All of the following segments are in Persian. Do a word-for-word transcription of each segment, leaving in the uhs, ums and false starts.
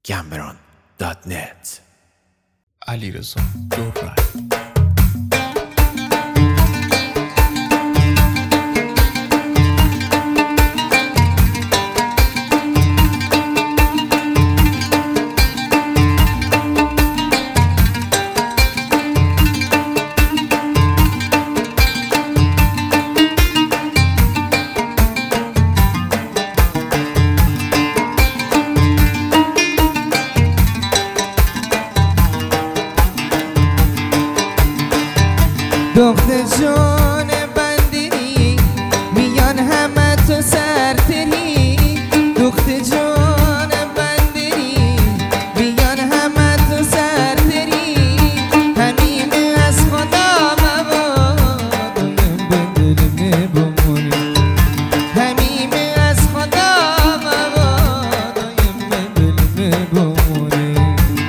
گمبران دات نت. علیرضا دوربر. دختر جان بندری میان همه تو سرتری، دختر جان بندری میان همه تو سرتری، همین از خدا مبادایم به دل می بمونی، همین از خدا مبادایم به دل می بمونی.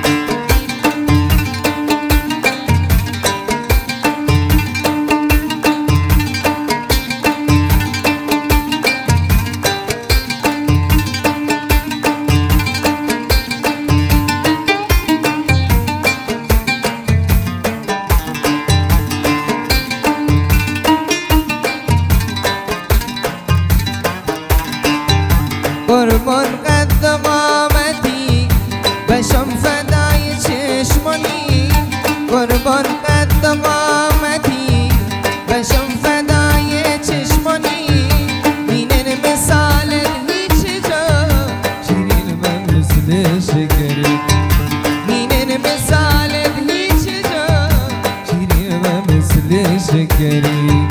قربان قد قامتی بشم فدای چشمانی، قربان قد قامتی بشم فدای چشمانی، اینن مثال هیچ جا شیرین و مثل شکری، اینن مثال هیچ جا شیرین و مثل شکری.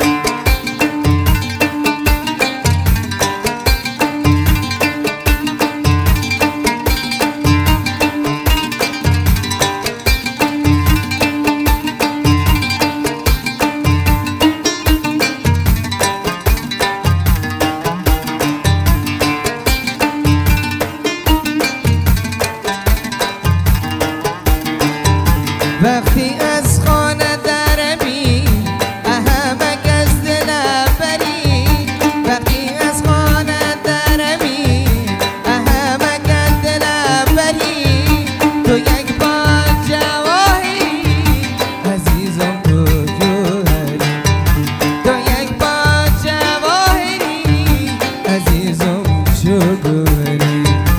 وقتی از خانه درمی اهمک از دل بری، وقتی از خانه درمی اهمک از دل بری، تو یک بار جواهری عزیزم تو جوهری، تو یک بار جواهری عزیزم جوهری.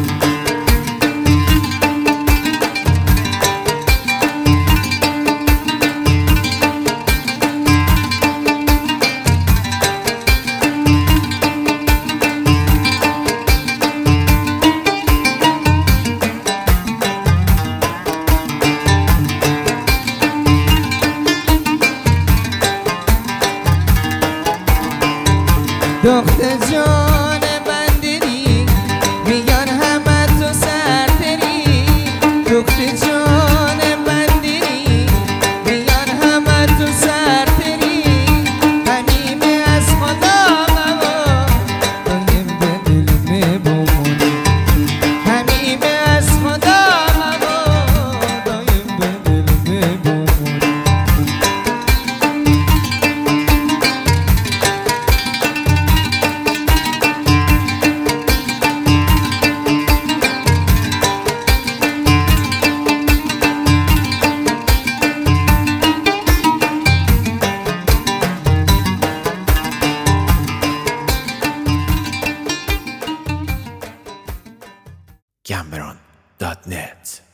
دختر جان بندری میان همه تو سرتری، دختر جان بندری میان همه تو سرتری، همین از خدا مبادایم به دل می بمونی، همین از خدا مبادایم به دل می بمونی. گمبران دات نت.